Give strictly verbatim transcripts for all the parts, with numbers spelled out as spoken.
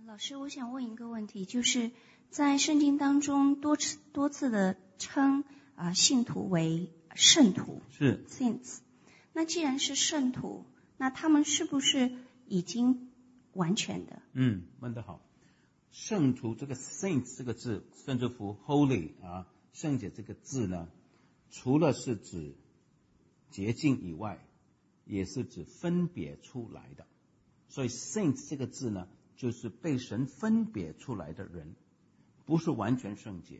老师，我想问一个问题，就是在圣经当中多次多次的称啊、呃、信徒为圣徒， 是 saints。那既然是圣徒，那他们是不是已经完全的？ 嗯，问得好。圣徒这个 saint 这个字，甚至乎 holy 啊，圣洁这个字呢，除了是指洁净以外，也是指分别出来的。所以 saint 这个字呢，就是被神分别出来的人，不是完全圣洁。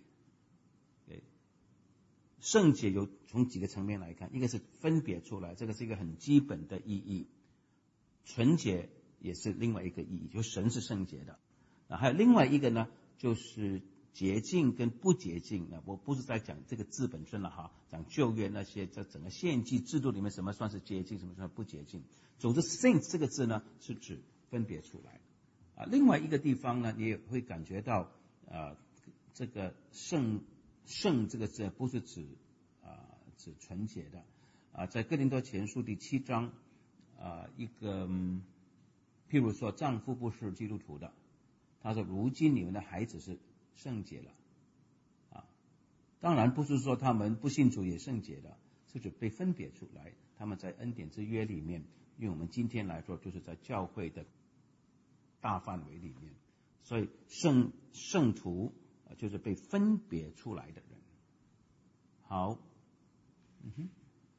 圣洁有从几个层面来看，一个是分别出来，这个是一个很基本的意义。纯洁也是另外一个意义，就神是圣洁的。啊，还有另外一个呢，就是洁净跟不洁净呢，我不是在讲这个字本身了哈，讲旧约那些在整个献祭制度里面什么算是洁净，什么算不洁净。总之 saint 这个字呢是指分别出来啊。另外一个地方呢，你也会感觉到呃这个圣圣这个字不是指啊、呃、指纯洁的啊，在哥林多前书第七章啊一个、嗯、譬如说丈夫不是基督徒的，他说如今你们的孩子是圣洁了啊，当然不是说他们不信主也圣洁的，是指被分别出来，他们在恩典之约里面，用我们今天来说就是在教会的大范围里面，所以圣圣徒就是被分别出来的人。好，嗯哼，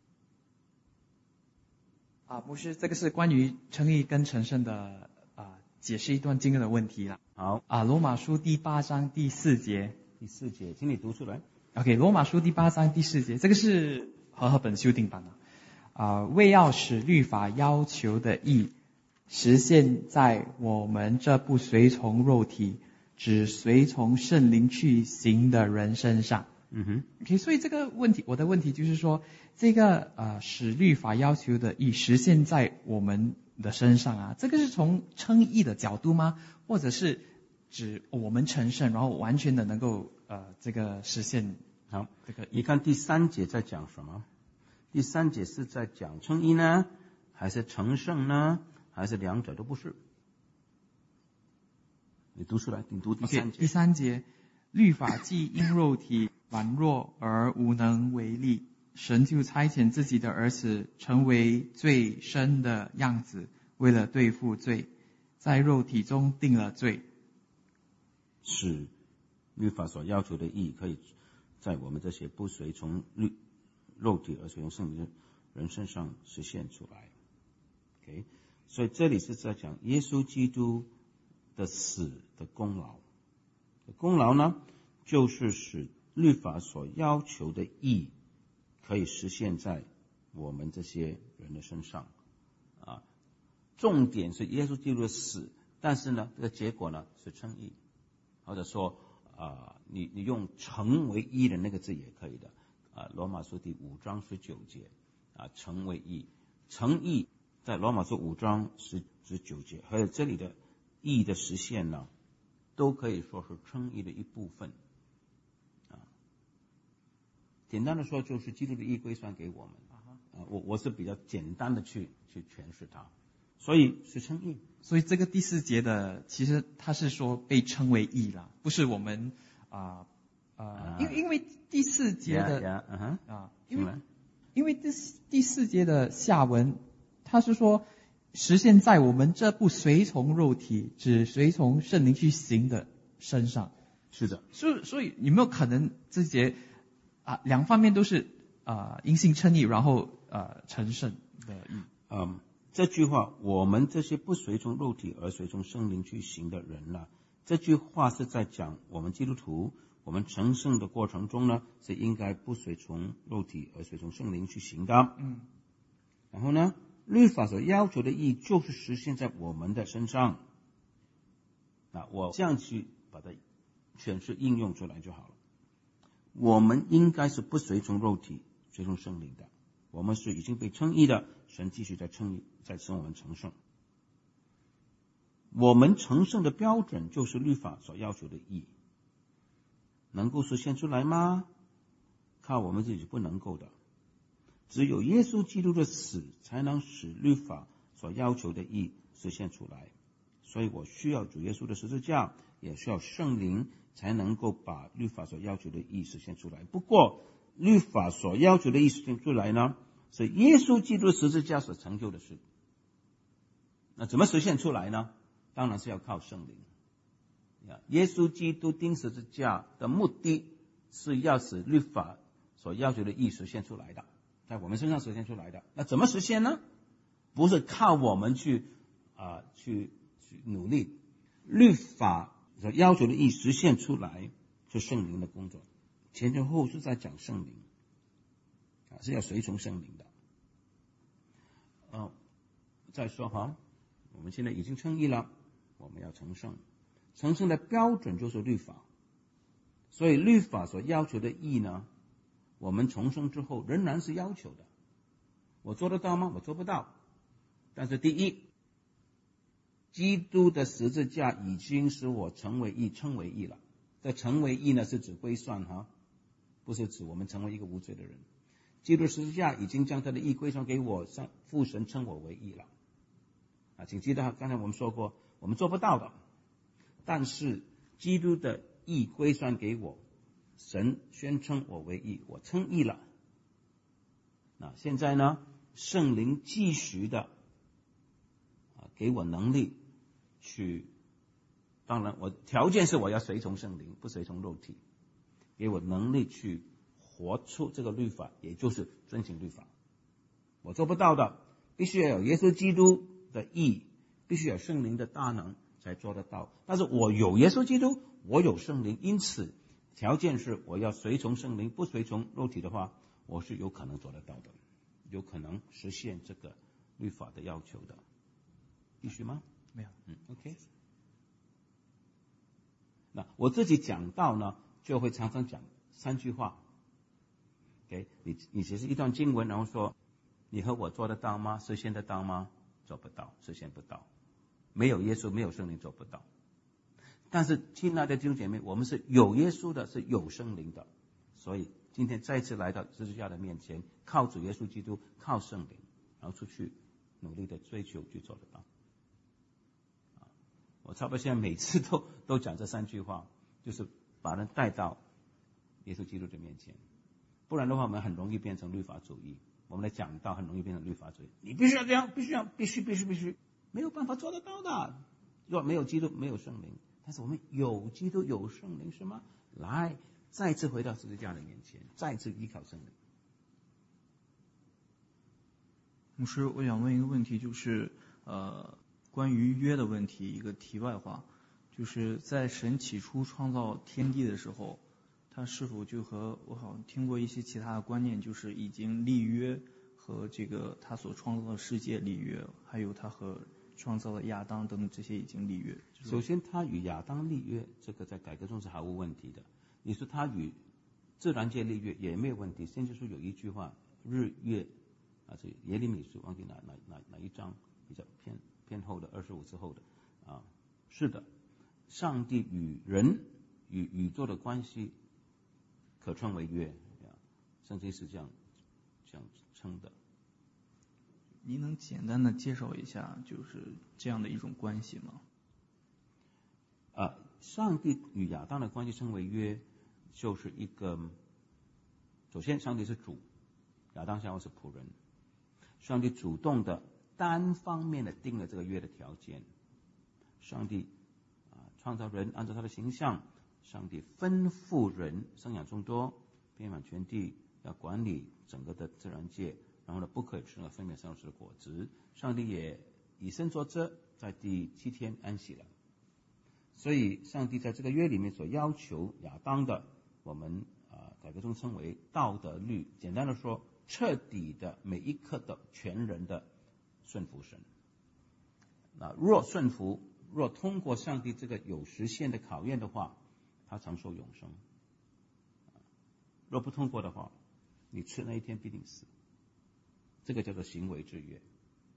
啊，牧师，这个是关于称义跟成圣的啊，解释一段经文的问题了。 好啊，罗马书第八章第四节， 第四节，请你读出来。 OK， 罗马书第八章第四节，这个是和合本修订版的。啊，为要使律法要求的义实现在我们这不随从肉体，只随从圣灵去行的人身上。 嗯哼 OK， 所以这个问题，我的问题就是说，这个呃使律法要求的义实现在我们的身上啊，这个是从称义的角度吗？或者是指我们成圣，然后完全的能够呃这个实现？ 好， 这个你看第三节在讲什么？第三节是在讲称义呢，还是成圣呢？还是两者都不是？你读出来，你读第三节。 Okay, 第三节，律法既因肉体软弱而无能为力，神就差遣自己的儿子成为最深的样子，为了对付罪，在肉体中定了罪， 使律法所要求的义可以在我们这些不随从律肉体而随从圣灵的人身上实现出来。OK， 所以这里是在讲耶稣基督的死的功劳。功劳呢，就是使律法所要求的义可以实现在我们这些人的身上啊。重点是耶稣基督的死，但是呢，这个结果呢是称义，或者说啊，你你用成为义的那个字也可以的啊。罗马书第五章十九节啊，成为义，成义在罗马书五章十十九节，还有这里的义的实现呢，都可以说是称义的一部分啊。简单的说，就是基督的义归算给我们啊。我我是比较简单的去去诠释它，所以是称义。 所以这个第四节的，其实它是说被称为义啦，不是我们啊啊、呃呃，因为因为第四节的 yeah, yeah, uh-huh, 啊，因为因为第第四节的下文，它是说实现在我们这不随从肉体，只随从圣灵去行的身上。 是的， 所以所以有没有可能这节啊两方面都是啊因信称义，然后呃成圣的义？ 嗯。这句话，我们这些不随从肉体而随从圣灵去行的人呢、啊，这句话是在讲我们基督徒，我们成圣的过程中呢，是应该不随从肉体而随从圣灵去行的。 嗯。 然后呢，律法所要求的义就是实现在我们的身上。啊，我这样去把它诠释应用出来就好了。我们应该是不随从肉体，随从圣灵的。我们是已经被称义的，神继续在称义，在使我们成圣。我们成圣的标准就是律法所要求的义，能够实现出来吗？靠我们自己是不能够的，只有耶稣基督的死才能使律法所要求的义实现出来。 所以我需要主耶稣的十字架，也需要圣灵，才能够把律法所要求的义实现出来。不过律法所要求的义实现出来呢，是耶稣基督十字架所成就的事。那怎么实现出来呢？当然是要靠圣灵。耶稣基督钉十字架的目的是要使律法所要求的义实现出来的，在我们身上实现出来的。那怎么实现呢？不是靠我们去啊、呃、去去努力，律法所要求的义实现出来是圣灵的工作。前前后后是在讲圣灵啊，是要随从圣灵的。哦，再说哈，我们现在已经称义了，我们要成圣。成圣的标准就是律法，所以律法所要求的义呢，我们重生之后仍然是要求的。我做得到吗？我做不到。但是第一，基督的十字架已经使我成为义，称为义了。这成为义呢，是指归算哈，不是指我们成为一个无罪的人。基督十字架已经将他的义归算给我，父神称我为义了。啊，请记得刚才我们说过，我们做不到的。但是基督的义归算给我，神宣称我为义，我称义了。那现在呢，圣灵继续的啊给我能力去，当然我条件是我要随从圣灵，不随从肉体，给我能力去活出这个律法，也就是遵行律法。我做不到的，必须要有耶稣基督的义，必须有圣灵的大能才做得到。但是我有耶稣基督，我有圣灵，因此条件是我要随从圣灵，不随从肉体的话，我是有可能做得到的，有可能实现这个律法的要求的。必须吗？ 没有。 嗯 ，OK。那我自己讲到呢，就会常常讲三句话。OK， 你你写是一段经文，然后说你和我做得到吗？实现得到吗？做不到，实现不到。没有耶稣，没有圣灵，做不到。但是亲爱的弟兄姐妹，我们是有耶稣的，是有圣灵的，所以今天再次来到十字架的面前，靠主耶稣基督，靠圣灵，然后出去努力的追求，去做得到。我差不多现在每次都都讲这三句话，就是把人带到耶稣基督的面前。不然的话，我们很容易变成律法主义。我们的讲道很容易变成律法主义，你必须要这样，必须要，必须必须必须，没有办法做得到的。若没有基督，没有圣灵。但是我们有基督，有圣灵，是吗？来，再次回到十字架的面前，再次依靠圣灵。 牧师，我想问一个问题，就是呃，关于约的问题，一个题外话，就是在神起初创造天地的时候，他是否就和我好像听过一些其他的观念，就是已经立约和这个他所创造的世界立约，还有他和创造的亚当等等这些已经立约。 首先，他与亚当立约，这个在改革中是毫无问题的。你说他与自然界立约也没有问题。先知书有一句话，日月啊，这耶利米书忘记哪哪哪哪一章比较偏偏后的二十五之后的啊，是的，上帝与人与宇宙的关系可称为约，圣经是这样这样称的。 您能简单的介绍一下，就是这样的一种关系吗？ 啊，上帝与亚当的关系称为约，就是一个，首先上帝是主，亚当夏娃是仆人，上帝主动的单方面的定了这个约的条件。上帝啊创造人，按照他的形象，上帝吩咐人生养众多，遍满全地，要管理整个的自然界，然后呢，不可以吃那分别善恶树的果子。上帝也以身作则，在第七天安息了。所以上帝在这个约里面所要求亚当的，我们啊改革中称为道德律。简单的说，彻底的每一刻的全人的顺服神。那若顺服，若通过上帝这个有时限的考验的话，他承受永生。若不通过的话，你吃那一天必定死。这个叫做行为制约，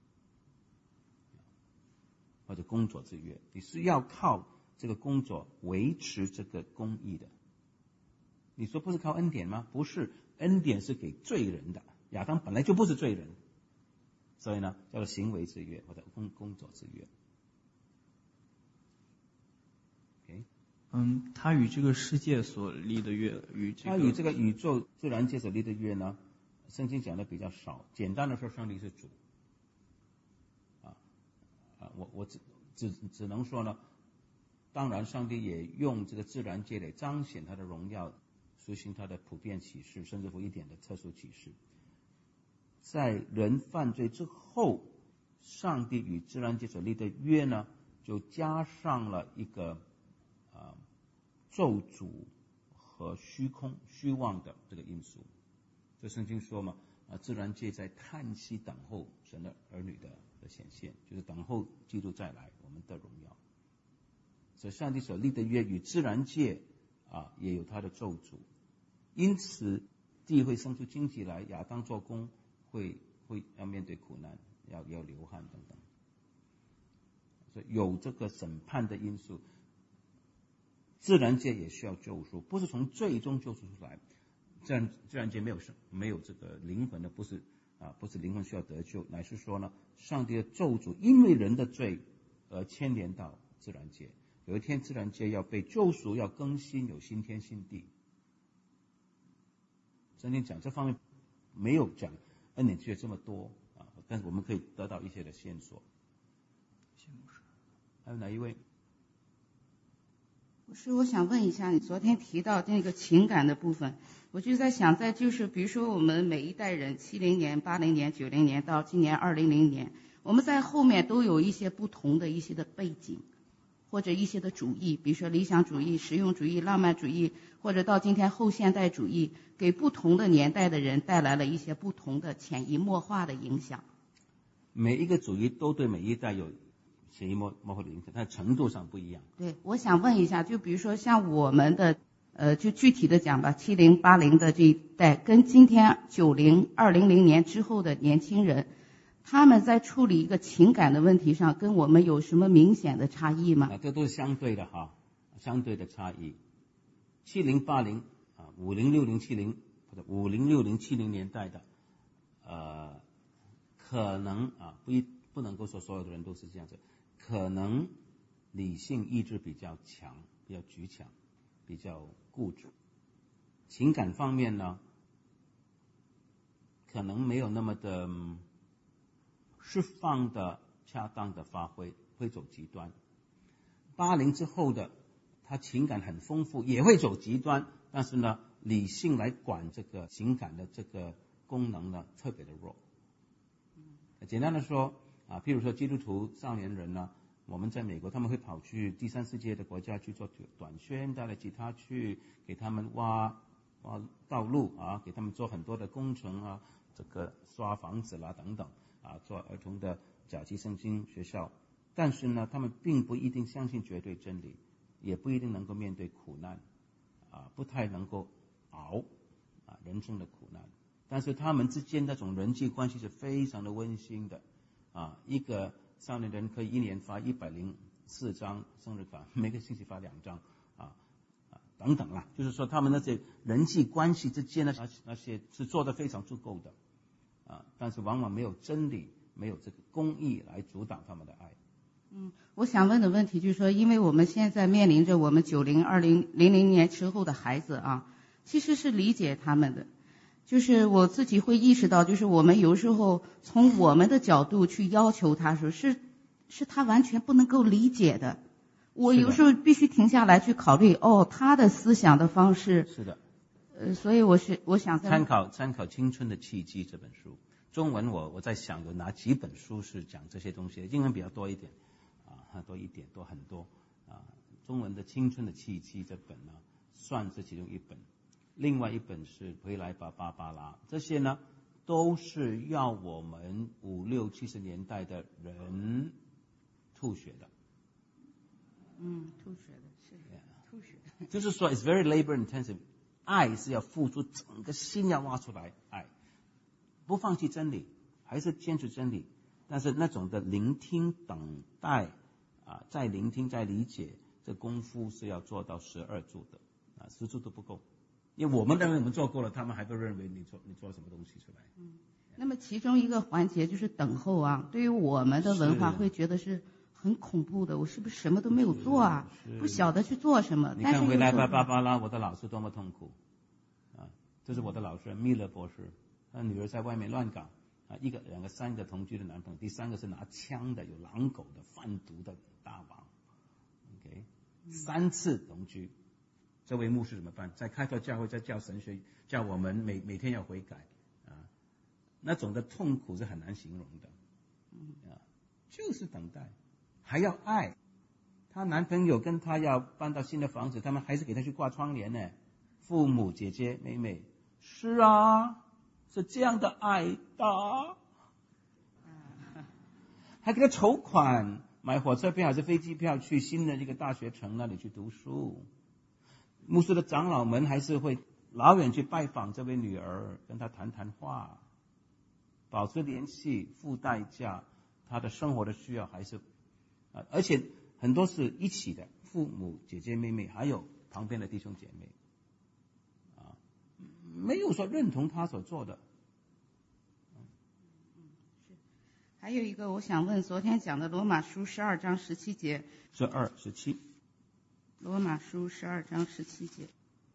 或者工作制约。你是要靠这个工作维持这个公义的。你说不是靠恩典吗？不是，恩典是给罪人的。亚当本来就不是罪人，所以呢，叫做行为制约或者工工作制约。 嗯，他与这个世界所立的约，与这个他与这个宇宙自然界所立的约呢，圣经讲的比较少。简单的说，上帝是主。啊啊，我我只只只能说呢，当然上帝也用这个自然界来彰显他的荣耀，实行他的普遍启示，甚至乎一点的特殊启示。在人犯罪之后，上帝与自然界所立的约呢，就加上了一个啊咒诅和虚空虚妄的这个因素。这圣经说嘛，啊，自然界在叹息等候神的儿女的的显现，就是等候基督再来，我们的荣耀。所以上帝所立的约与自然界啊也有他的咒诅，因此地会生出荆棘来，亚当做工会会要面对苦难，要要流汗等等。所以有这个审判的因素，自然界也需要救赎，不是从最终救赎出来。自然自然界没有没有这个灵魂的，不是啊，不是灵魂需要得救，乃是说呢，上帝的咒诅因为人的罪而牵连到自然界。有一天自然界要被救赎，要更新，有新天新地。圣经讲这方面没有讲恩典却这么多啊，但是我们可以得到一些的线索。还有哪一位？ 不是，我想问一下，你昨天提到那个情感的部分，我就在想，在就是比如说我们每一代人，七零年、八零年、九零年到今年二零零年，我们在后面都有一些不同的一些的背景，或者一些的主义，比如说理想主义、实用主义、浪漫主义，或者到今天后现代主义，给不同的年代的人带来了一些不同的潜移默化的影响。 每一个主义都对每一代有潜移默默化的影响，但程度上不一样。 对，我想问一下，就比如说像我们的呃，就具体的讲吧，七零八零的这一代，跟今天九零二零零年之后的年轻人，他们在处理一个情感的问题上，跟我们有什么明显的差异吗？ 啊，这都是相对的哈，相对的差异。七零八零啊，五零六零七零或者五零六零七零年代的，呃，可能啊，不一不能够说所有的人都是这样子。可能理性意志比较强，比较举强，比较固执。情感方面呢，可能没有那么的释放的恰当的发挥，会走极端。八零之后的，他情感很丰富，也会走极端，但是呢，理性来管这个情感的这个功能呢，特别的弱。简单的说啊，譬如说基督徒少年人呢，我们在美国他们会跑去第三世界的国家去做短宣，带了吉他去给他们挖挖道路啊，给他们做很多的工程啊，这个刷房子啦等等啊，做儿童的甲级圣经学校。但是呢，他们并不一定相信绝对真理，也不一定能够面对苦难啊，不太能够熬啊人生的苦难。但是他们之间那种人际关系是非常的温馨的啊，一个少年人可以一年发一百零四张生日卡，每个星期发两张啊啊等等啦，就是说他们那些人际关系之间的那些是做得非常足够的啊，但是往往没有真理，没有这个公义来主导他们的爱。 嗯，我想问的问题就是说，因为我们现在面临着我们九零二零零零年之后的孩子啊，其实是理解他们的。就是我自己会意识到，就是我们有时候从我们的角度去要求他说，是是他完全不能够理解的。我有时候必须停下来去考虑，哦，他的思想的方式。 是的。 呃，所以我是我想参考参考《青春的契机》这本书，中文我我在想有哪几本书是讲这些东西的，英文比较多一点啊，多一点多很多啊。中文的《青春的契机》这本呢，算是其中一本。另外一本是《回来吧，芭芭拉》，这些呢都是要我们五六七十年代的人吐血的。 嗯，吐血的是吐血。 就是说 ，it's very labor intensive， 爱是要付出整个心要挖出来，爱不放弃真理，还是坚持真理，但是那种的聆听、等待啊，再聆听、再理解，这功夫是要做到十二柱的啊，十柱都不够。因为我们认为我们做够了，他们还不认为你做你做了什么东西出来。 嗯，那么其中一个环节就是等候啊，对于我们的文化会觉得是很恐怖的，我是不是什么都没有做啊？不晓得去做什么。 你看回来吧，芭爸芭拉，我的老师多么痛苦啊！这是我的老师密勒博士，他女儿在外面乱搞啊，一个、两个、三个同居的男朋友，第三个是拿枪的，有狼狗的、贩毒的大王。OK， 三次同居，这位牧师怎么办？在开拓教会，在教神学，叫我们每每天要悔改啊，那种的痛苦是很难形容的。啊，就是等待，还要爱。她男朋友跟她要搬到新的房子，他们还是给她去挂窗帘呢。父母、姐姐、妹妹，是啊，是这样的爱的。还给她筹款，买火车票还是飞机票去新的这个大学城那里去读书。牧师的长老们还是会老远去拜访这位女儿，跟她谈谈话。保持联系，付代价，他的生活的需要还是啊，而且很多是一起的，父母、姐姐、妹妹，还有旁边的弟兄姐妹，啊，没有说认同他所做的。 是，还有一个我想问，昨天讲的罗马书十二章十七节， 十二、十七， 罗马书十二章十七节。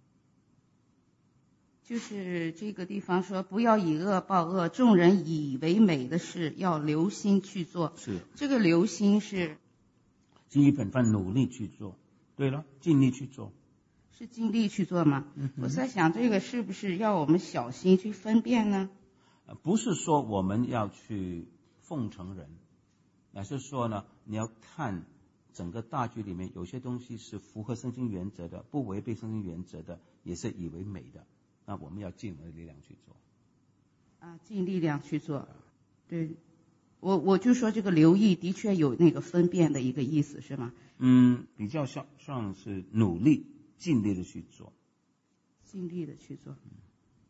就是这个地方说，不要以恶报恶，众人以为美的事要留心去做。 是这个留心是尽一本分努力去做。对了，尽力去做， 是尽力去做吗？ 嗯、 我在想，这个是不是要我们小心去分辨呢？ 不是说我们要去奉承人，乃是说呢，你要看整个大局里面有些东西是符合圣经原则的，不违背圣经原则的，也是以为美的。那我们要尽我们的力量去做， 啊，尽力量去做。对，我我就说这个留意的确有那个分辨的一个意思，是吗？ 嗯，比较像像是努力、尽力的去做， 尽力的去做。嗯，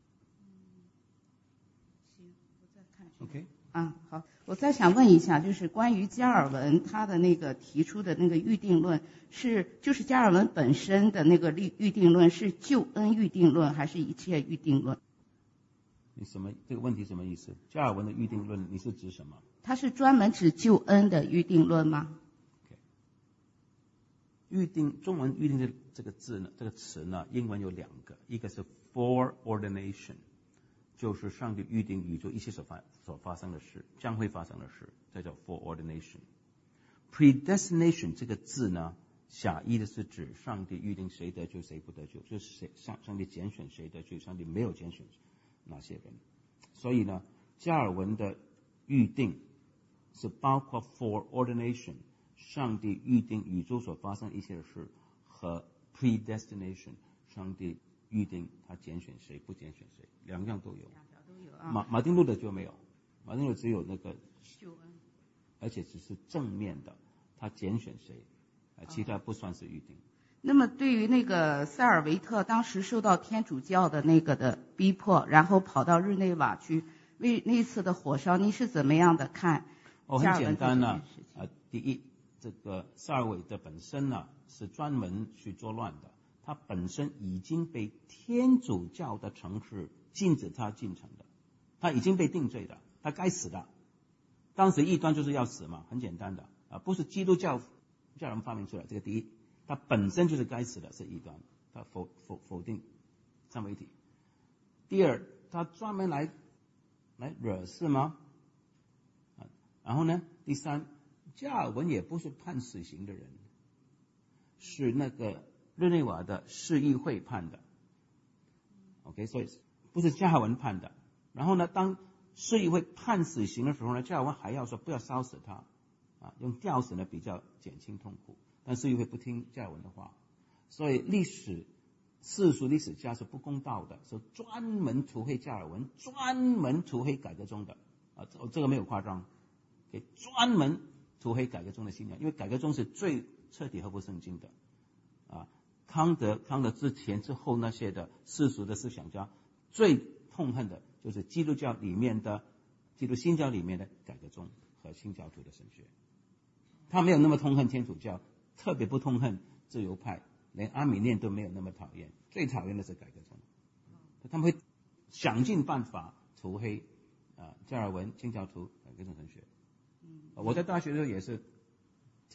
行，我再看。 OK。 啊，好，我再想问一下，就是关于加尔文他的那个提出的那个预定论，是就是加尔文本身的那个预预定论是救恩预定论，还是一切预定论？ 你什么这个问题什么意思？加尔文的预定论你是指什么？ 他是专门指救恩的预定论吗？ Okay. 预定中文预定的这个字呢，这个词呢，英文有两个，一个是 foreordination。就是上帝预定宇宙一切所发所发生的事，将会发生的事，这叫 foreordination。predestination 这个字呢，狭义的是指上帝预定谁得救谁不得救，就是谁上上帝拣选谁得救，上帝没有拣选哪些人。所以呢，加尔文的预定是包括 foreordination， 上帝预定宇宙所发生一切的事，和 predestination， 上帝预定他拣选谁不拣选谁，两样都有。 两条都有啊。 马马丁路德就没有，马丁路德只有那个救恩， 而且只是正面的，他拣选谁，其他不算是预定。 那么对于那个塞尔维特当时受到天主教的那个的逼迫，然后跑到日内瓦去为那次的火烧，你是怎么样的看？ 哦，很简单呢、啊。啊，第一，这个塞尔维特本身呢、啊、是专门去作乱的。他本身已经被天主教的城市禁止他进城的，他已经被定罪的，他该死的。当时异端就是要死嘛，很简单的啊，不是基督教教人发明出来。这个第一，他本身就是该死的，是异端，他否否否定三位一体。第二，他专门来来惹事吗？啊，然后呢，第三，加尔文也不是判死刑的人，是那个日内瓦的市议会判的 ，OK， 所以不是加尔文判的。然后呢，当市议会判死刑的时候呢，加尔文还要说不要烧死他，啊，用吊死呢比较减轻痛苦，但市议会不听加尔文的话，所以历史世俗历史家是不公道的，是专门涂黑加尔文，专门涂黑改革宗的，啊，这这个没有夸张，给专门涂黑改革宗的信仰，因为改革宗是最彻底合乎圣经的。啊，康德康德之前之后那些的世俗的思想家最痛恨的就是基督教里面的基督新教里面的改革宗和新教徒的神学，他没有那么痛恨天主教，特别不痛恨自由派，连阿米念都没有那么讨厌，最讨厌的是改革宗，他们会想尽办法涂黑啊加尔文新教徒改革宗神学。我在大学的时候也是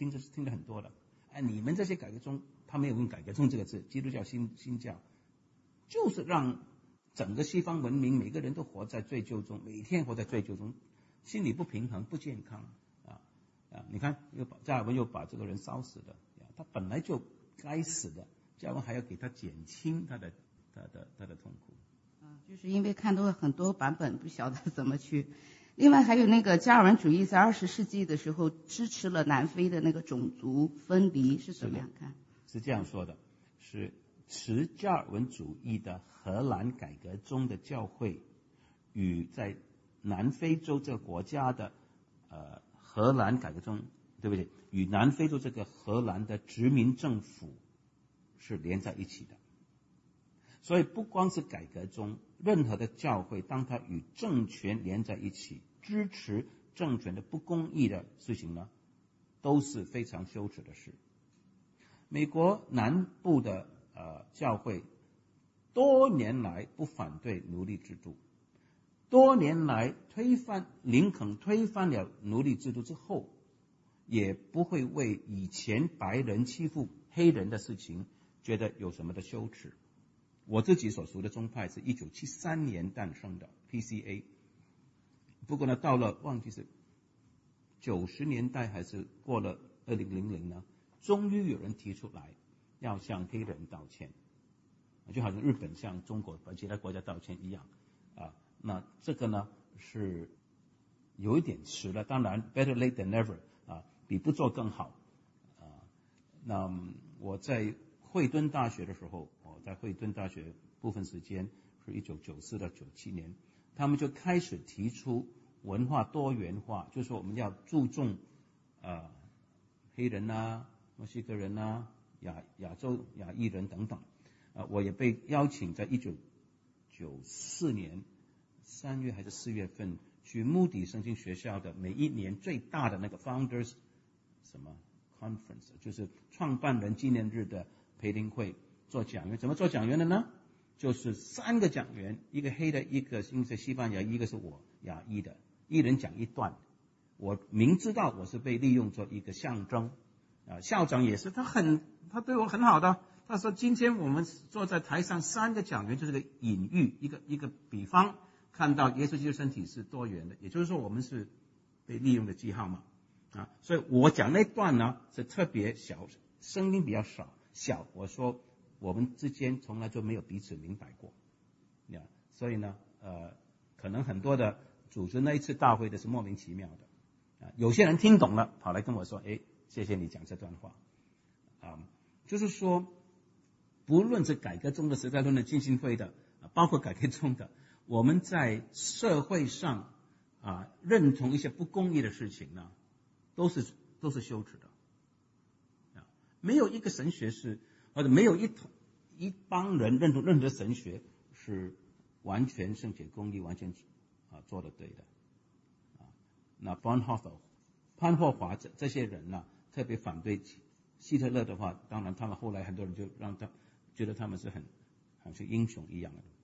听着听得很多了。哎，你们这些改革宗，他没有用改革宗这个字，基督教新新教，就是让整个西方文明每个人都活在罪疚中，每天活在罪疚中，心理不平衡，不健康啊啊！你看，又把加尔文又把这个人烧死了，他本来就该死的，加尔文还要给他减轻他的他的他的痛苦。 嗯，就是因为看到了很多版本，不晓得怎么去。另外还有那个加尔文主义在二十世纪的时候支持了南非的那个种族分离，是怎么样看？ 是这样说的，是持加尔文主义的荷兰改革宗的教会与在南非洲这个国家的呃荷兰改革宗，对不对？与南非洲这个荷兰的殖民政府是连在一起的。所以不光是改革宗，任何的教会当它与政权连在一起，支持政权的不公义的事情呢，都是非常羞耻的事。美国南部的呃教会多年来不反对奴隶制度，多年来推翻林肯推翻了奴隶制度之后，也不会为以前白人欺负黑人的事情觉得有什么的羞耻。我自己所属的宗派是一九七三年诞生的 P C A， 不过呢，到了忘记是九十年代还是过了二零零零呢，终于有人提出来要向黑人道歉，就好像日本向中国和其他国家道歉一样啊。那这个呢是有一点迟了，当然 better late than never 啊，比不做更好啊。那我在惠敦大学的时候，我在惠敦大学部分时间是一九九四到九七年，他们就开始提出文化多元化，就是说我们要注重呃黑人啊、墨西哥人啊、亚亚洲亚裔人等等。呃，我也被邀请在一九九四年三月还是四月份去穆迪圣经学校的每一年最大的那个 Founders 什么 Conference， 就是创办人纪念日的培灵会做讲员。怎么做讲员的呢？就是三个讲员，一个黑的，一个是西班牙，一个是我亚裔的，一人讲一段。我明知道我是被利用做一个象征啊，校长也是，他很他对我很好的。他说今天我们坐在台上三个讲员就是个隐喻，一个一个比方，看到耶稣基督身体是多元的，也就是说我们是被利用的记号嘛啊，所以我讲那段呢是特别小，声音比较少小，我说我们之间从来就没有彼此明白过，呀，所以呢呃可能很多的组织那一次大会的是莫名其妙的啊，有些人听懂了跑来跟我说，哎，谢谢你讲这段话啊，就是说不论是改革中的时代论的浸信会的，包括改革中的，我们在社会上啊认同一些不公义的事情呢，都是都是羞耻的。啊，没有一个神学是，或者没有一一帮人认同任何神学是完全圣洁公义、完全啊做得对的。啊，那 Bonhoeffer、潘霍华这这些人呢，特别反对希特勒的话，当然他们后来很多人就让他觉得他们是很好像英雄一样的，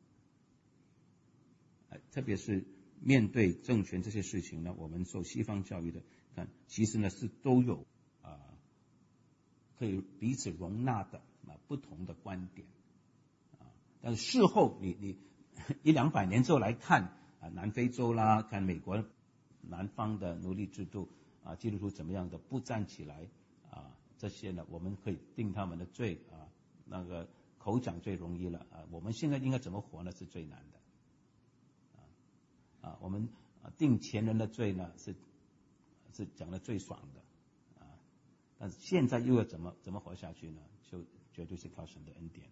呃，特别是面对政权这些事情呢，我们受西方教育的，看其实呢是都有啊、呃、可以彼此容纳的啊不同的观点啊，但是事后你你一两百年之后来看啊，南非洲啦，看美国南方的奴隶制度啊，基督徒怎么样的不站起来啊，这些呢我们可以定他们的罪啊。那个口讲最容易了啊，我们现在应该怎么活呢？是最难的啊啊，我们定前人的罪呢是是讲的最爽的啊，但是现在又要怎么怎么活下去呢？就绝对是靠神的恩典。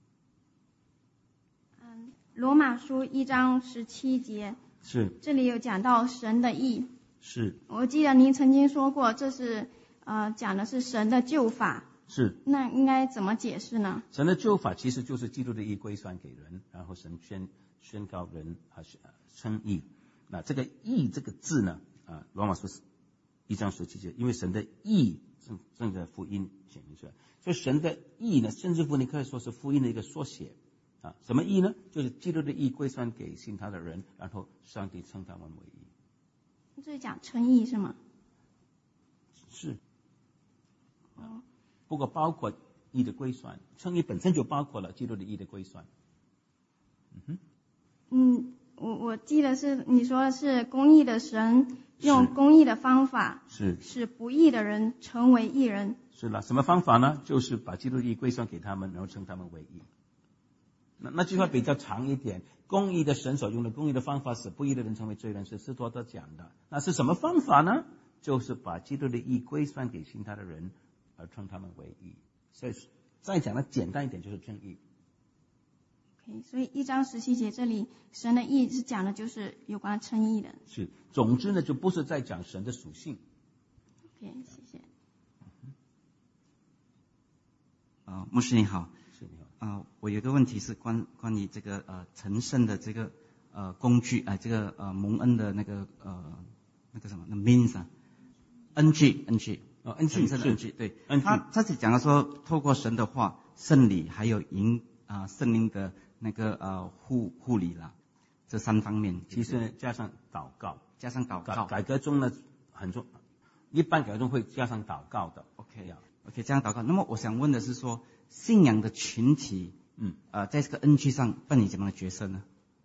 嗯，罗马书一章十七节是这里有讲到神的义， 是我记得您曾经说过，这是呃讲的是神的救法。 是， 那应该怎么解释呢？ 神的救法其实就是基督的义归算给人，然后神宣宣告人啊称义。那这个义这个字呢，啊，罗马书一章十七节，因为神的义正正在福音显明出来，所以神的义呢，甚至乎你可以说是福音的一个缩写啊。什么义呢？就是基督的义归算给信他的人，然后上帝称他们为义。 这是讲称义是吗？ 是。 不过包括义的归算，称义本身就包括了基督的义的归算。嗯哼。 嗯，我我记得是你说的是公义的神用公义的方法， 是使不义的人成为义人。 是了，什么方法呢？就是把基督的义归算给他们，然后称他们为义。那那句话比较长一点，公义的神所用的公义的方法使不义的人成为罪人，是斯多德讲的。那是什么方法呢？就是把基督的义归算给信他的人，而称他们为义。所以再讲的简单一点，就是正义。 Okay, 所以一章十七节这里神的义是讲的就是有关称义的。 是，总之呢，就不是在讲神的属性。 OK， 谢谢。 啊、呃，牧师你好。 是你好。 啊、呃，我有个问题是关关于这个呃成圣的这个呃工具啊、呃，这个呃蒙恩的那个呃那个什么那 means 啊 ，N G N G 哦 N G 是 N G 对， N G 他他是讲了说透过神的话、圣礼还有引啊圣灵的那个呃护护理啦，这三方面， 其实加上祷告， 加上祷告， 改革中呢很重，一般改革中会加上祷告的。 OK 呀 ，OK 这样祷告。那么我想问的是说，信仰的群体， 嗯， 呃，在这个 N G 上扮演怎么样的角色呢？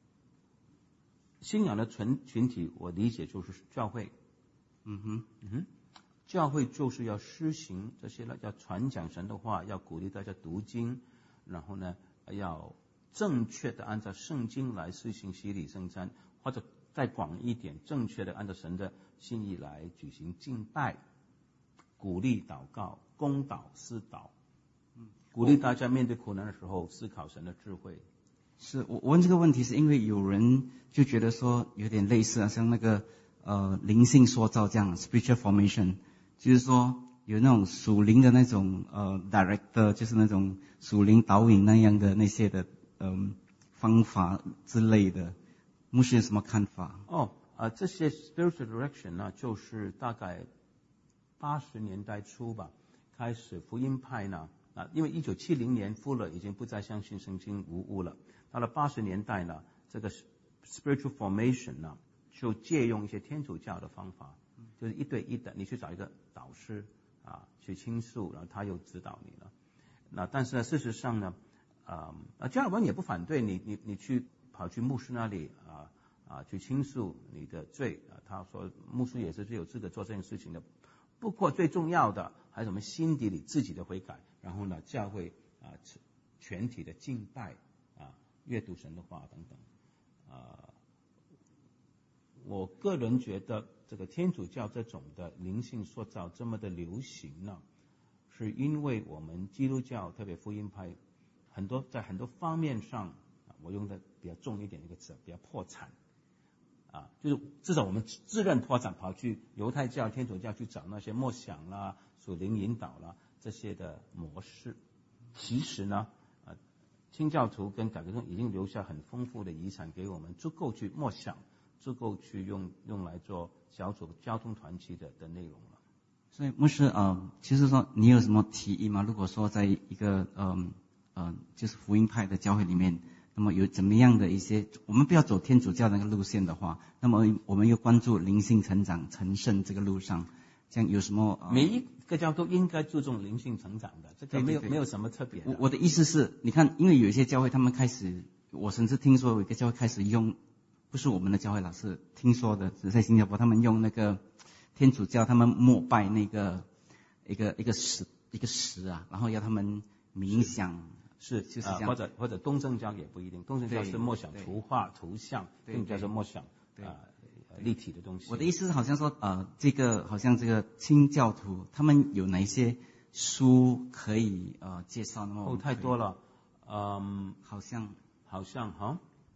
信仰的群群体，我理解就是教会。 嗯哼， 嗯哼，教会就是要施行这些了，要传讲神的话，要鼓励大家读经，然后呢，要正确的按照圣经来施行洗礼圣餐，或者再广一点，正确的按照神的心意来举行敬拜，鼓励祷告，公祷私祷，鼓励大家面对苦难的时候思考神的智慧。 是我我问这个问题是因为有人就觉得说有点类似啊，像那个呃灵性塑造这样 spiritual formation， 就是说有那种属灵的那种呃 director， 就是那种属灵导引那样的那些的嗯、呃、方法之类的，牧师有什么看法？ 哦，啊、呃，这些 spiritual direction 呢，就是大概八十年代初吧，开始福音派呢。啊，因为一九七零年富勒已经不再相信圣经无误了。到了八十年代呢，这个 spiritual formation 呢，就借用一些天主教的方法，就是一对一的，你去找一个导师啊，去倾诉，然后他又指导你了。那但是呢，事实上呢，啊、呃，加尔文也不反对你，你你去跑去牧师那里啊啊去倾诉你的罪啊，他说牧师也是最有资格做这件事情的。不过最重要的还是我们心底里自己的悔改，然后呢，教会啊全体的敬拜啊，阅读神的话等等啊。我个人觉得这个天主教这种的灵性塑造这么的流行呢，是因为我们基督教特别福音派很多在很多方面上，我用的比较重一点的一个词，比较破产。啊，就是至少我们自认破产，跑去犹太教、天主教去找那些默想啦、属灵引导啦这些的模式。其实呢，啊，清教徒跟改革宗已经留下很丰富的遗产给我们，足够去默想，足够去用用来做小组交通团契的的内容了。 所以牧师呃，其实说你有什么提议吗？如果说在一个嗯嗯、呃呃、就是福音派的教会里面。那么有怎么样的一些，我们不要走天主教那个路线的话，那么我们又关注灵性成长、成圣这个路上，这样有什么？呃、 每一个教都应该注重灵性成长的，这个没有没有什么特别的。 我我的意思是，你看，因为有一些教会他们开始，我甚至听说有一个教会开始用，不是我们的教会老师听说的，只是在新加坡，他们用那个天主教，他们膜拜那个一个一个石一个石啊，然后要他们冥想。 是， 就是这样、 呃，或者或者东正教也不一定，东正教是默想图画、图像，天主教是默想啊、呃、立体的东西。 我的意思是，好像说呃，这个好像这个清教徒他们有哪一些书可以呃介绍？那么哦，太多了，嗯， 好像好像哈，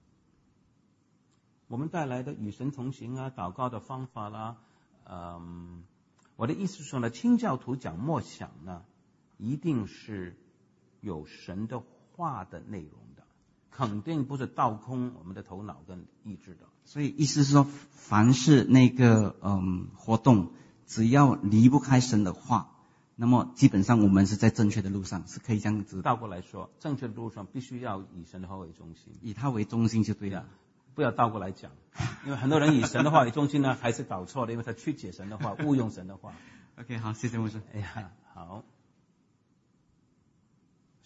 我们带来的与神同行啊，祷告的方法啦，嗯，我的意思是说呢，清教徒讲默想呢，一定是有神的话的内容的，肯定不是倒空我们的头脑跟意志的。 所以意思是说，凡是那个嗯活动，只要离不开神的话，那么基本上我们是在正确的路上，是可以这样子。 倒过来说，正确的路上必须要以神的话为中心， 以他为中心就对了， 不要倒过来讲，因为很多人以神的话为中心呢，还是搞错了，因为他曲解神的话，误用神的话。 OK， 好，谢谢牧师。 哎呀，好。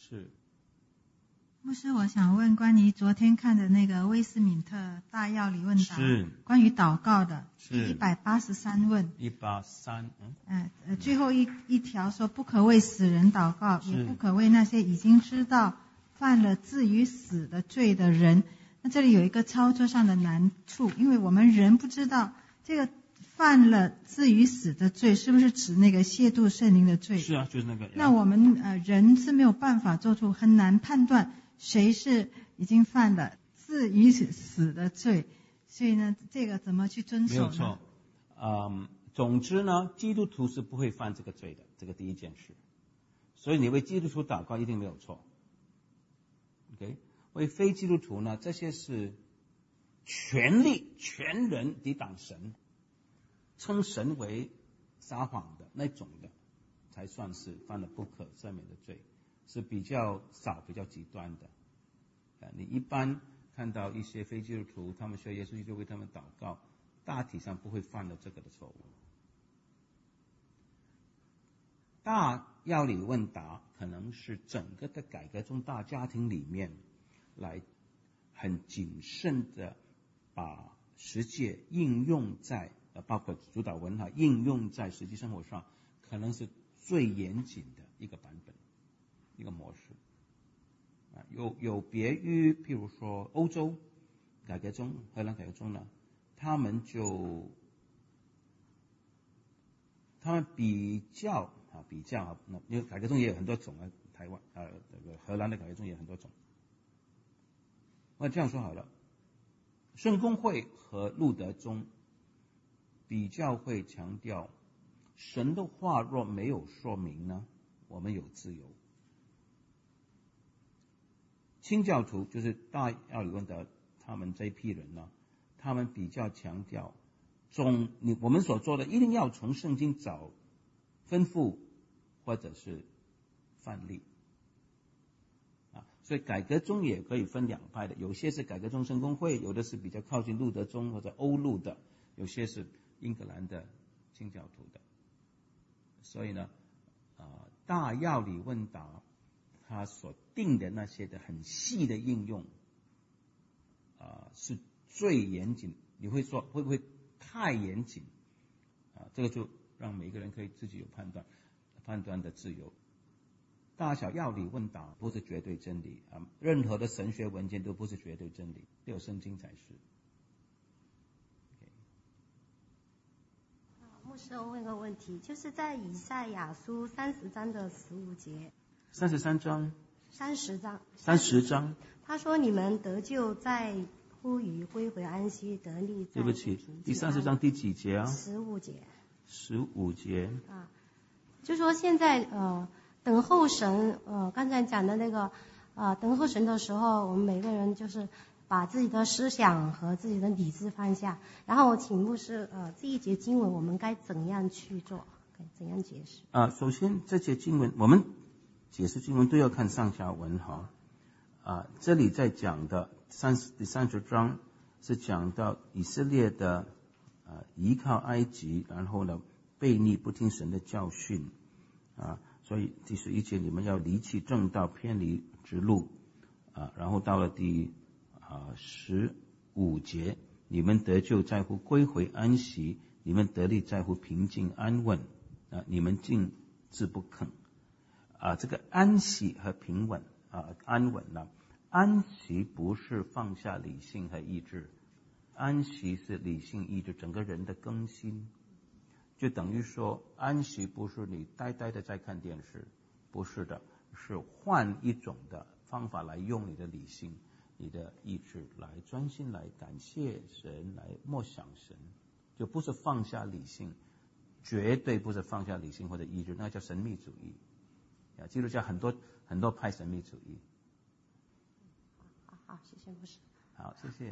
是。 牧师，我想问关于昨天看的那个威斯敏特大要理问答， 是关于祷告的， 是一百八十三问， 一八三，嗯， 呃呃，最后一一条说不可为死人祷告， 是也不可为那些已经知道犯了至于死的罪的人。那这里有一个操作上的难处，因为我们人不知道这个犯了至于死的罪是不是指那个亵渎圣灵的罪？ 是啊，就是那个。 那我们呃人是没有办法做出，很难判断谁是已经犯了至于死的罪，所以呢，这个怎么去遵守呢？ 没有错，嗯，总之呢，基督徒是不会犯这个罪的，这个第一件事。所以你为基督徒祷告一定没有错。OK， 为非基督徒呢，这些是全力全人抵挡神，称神为撒谎的那种的，才算是犯了不可赦免的罪。是比较少、比较极端的。啊，你一般看到一些非基督徒，他们需要耶稣基督为他们祷告，大体上不会犯了这个的错误。大要理问答可能是整个的改革中大家庭里面来很谨慎的把实践应用在，呃，包括主导文哈应用在实际生活上，可能是最严谨的一个版本。一个模式啊，有有别于譬如说欧洲改革中、荷兰改革中呢，他们就他们比较啊比较啊，那因为改革中也有很多种啊，台湾啊这个荷兰的改革中也有很多种。那这样说好了，圣公会和路德宗比较会强调，神的话若没有说明呢，我们有自由。清教徒就是大要理问答他们这一批人呢，他们比较强调总你我们所做的一定要从圣经找吩咐或者是范例啊，所以改革中也可以分两派的，有些是改革中圣公会，有的是比较靠近路德宗或者欧陆的，有些是英格兰的清教徒的。所以呢，呃，大要理问答他所定的那些的很细的应用，啊、呃，是最严谨。你会说会不会太严谨？啊、呃，这个就让每个人可以自己有判断、判断的自由。大小要理问答不是绝对真理啊，任何的神学文件都不是绝对真理，只有圣经才是。 牧师，我问个问题，就是在以赛亚书三十章的十五节。 三十三章。 三十章。 三十章。 他说：“你们得救，在乎于归回安息，得力。” 对不起，第三十章第几节啊？ 十五节。 十五节。 啊，就说现在呃，等候神，呃，刚才讲的那个呃，等候神的时候，我们每个人就是把自己的思想和自己的理智放下。然后我请牧师，呃，这一节经文我们该怎样去做？该怎样解释？ 啊，首先这节经文我们解释经文都要看上下文哈。啊，这里在讲的三十第三十章是讲到以色列的啊依靠埃及，然后呢悖逆不听神的教训啊，所以第十一节你们要离弃正道，偏离直路啊，然后到了第啊十五节，你们得救在乎归回安息，你们得力在乎平静安稳啊，你们竟自不肯啊，这个安息和平稳啊安稳呢、啊，安息不是放下理性和意志，安息是理性意志整个人的更新，就等于说安息不是你呆呆的在看电视，不是的，是换一种的方法来用你的理性你的意志来专心来感谢神，来默想神，就不是放下理性，绝对不是放下理性或者意志，那叫神秘主义啊，基督教很多很多派神秘主义。 好好，谢谢牧师。 好，谢谢。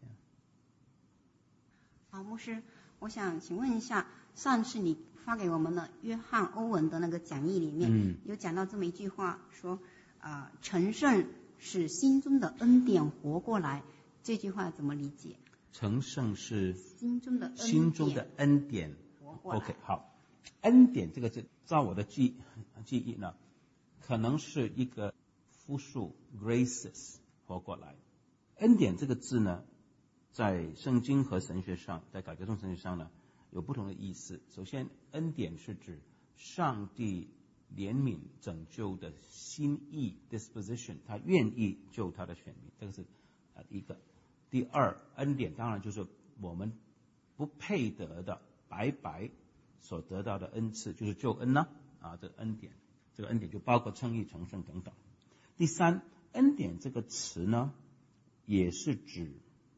好，牧师，我想请问一下，上次你发给我们的约翰欧文的那个讲义里面，嗯、有讲到这么一句话，说啊，成圣使心中的恩典活过来，这句话怎么理解？ 成圣是心中的恩典心中的恩典活过来。 OK， 好，恩典这个字，照我的记记忆呢，可能是一个复数 graces 活过来。恩典这个字呢，在圣经和神学上，在改革宗神学上呢，有不同的意思。首先，恩典是指上帝怜悯拯救的心意 disposition， 他愿意救他的选民，这个是呃一个。第二，恩典当然就是我们不配得的白白所得到的恩赐，就是救恩呢啊，这个恩典，这个恩典就包括称义、成圣等等。第三，恩典这个词呢，也是指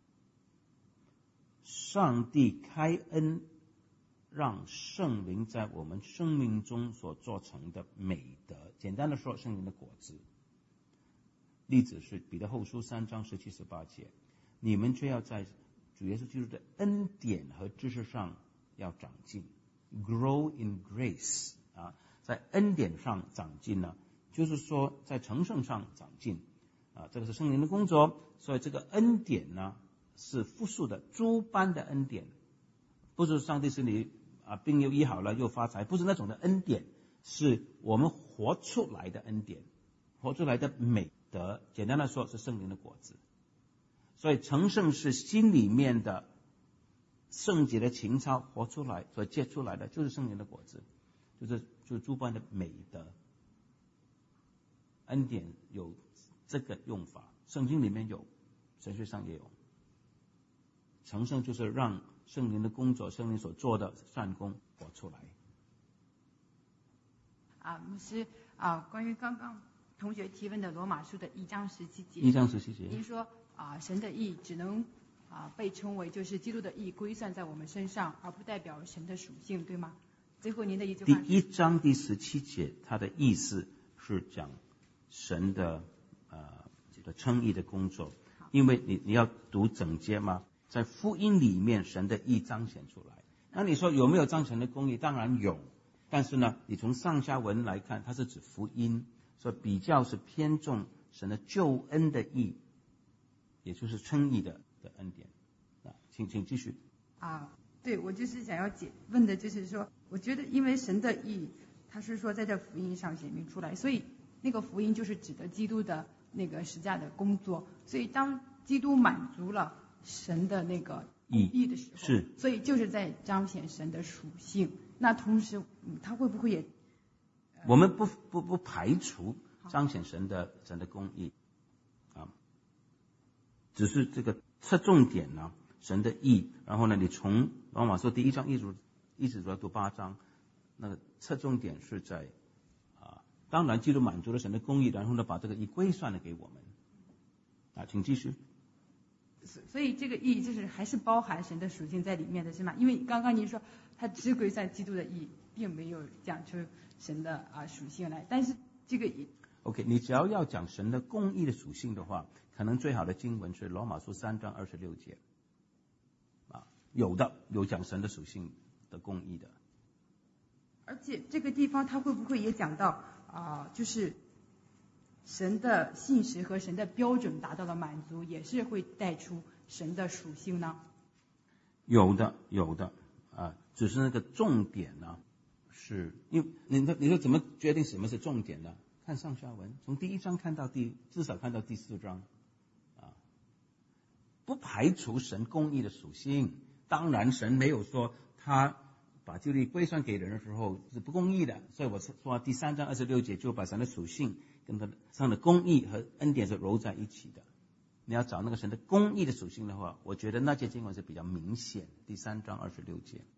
上帝开恩，让圣灵在我们生命中所做成的美德。简单的说，圣灵的果子。例子是彼得后书三章十七十八节，你们却要在主耶稣基督的恩典和知识上要长进 ，grow in grace 啊，在恩典上长进呢，就是说在成圣上长进啊，这个是圣灵的工作。所以这个恩典呢，是复数的诸般的恩典，不是上帝使你啊病又医好了又发财，不是那种的恩典，是我们活出来的恩典，活出来的美德。简单的说，是圣灵的果子。所以成圣是心里面的圣洁的情操活出来，所结出来的就是圣灵的果子，就是就是诸般的美德。恩典有这个用法，圣经里面有，神学上也有。成圣就是让圣灵的工作，圣灵所做的善功活出来。 啊，牧师啊，关于刚刚同学提问的罗马书的一章十七节， 一章十七节， 您说啊，神的义只能啊被称为就是基督的义归算在我们身上，而不代表神的属性，对吗？最后您的一句话， 第一章第十七节，它的意思是讲神的呃这个称义的工作，因为你你要读整节嘛，在福音里面神的义彰显出来。那你说有没有彰显的公义？当然有，但是呢，你从上下文来看，它是指福音，所以比较是偏重神的救恩的义，也就是称义的的恩典。啊，请请继续。 啊，对，我就是想要解问的，就是说，我觉得因为神的义，他是说在这福音上显明出来，所以那个福音就是指的基督的那个十架的工作，所以当基督满足了神的那个义的时候， 是， 所以就是在彰显神的属性。那同时，嗯，他会不会也？ 呃、我们不不不排除彰显神的神的公义啊，只是这个侧重点呢，神的义。然后呢，你从罗马书第一章一直一直到读八章，那个侧重点是在啊，当然基督满足了神的公义，然后呢，把这个义归算了给我们。啊，请继续。 所以这个义就是还是包含神的属性在里面的，是吗？因为刚刚您说他只归算基督的义，并没有讲出神的啊属性来。但是这个 OK， 你只要要讲神的公义的属性的话，可能最好的经文是罗马书三章二十六节。啊，有的有讲神的属性的公义的。 而且这个地方他会不会也讲到啊、呃，就是神的信实和神的标准达到了满足，也是会带出神的属性呢？ 有的，有的啊，只是那个重点呢，是因为你说你说怎么决定什么是重点呢？看上下文，从第一章看到第至少看到第四章啊，不排除神公义的属性。当然，神没有说他把这里归算给人的时候是不公义的，所以我说第三章二十六节就把神的属性跟他上的公义和恩典是揉在一起的。你要找那个神的公义的属性的话，我觉得那节经文是比较明显，第三章二十六节。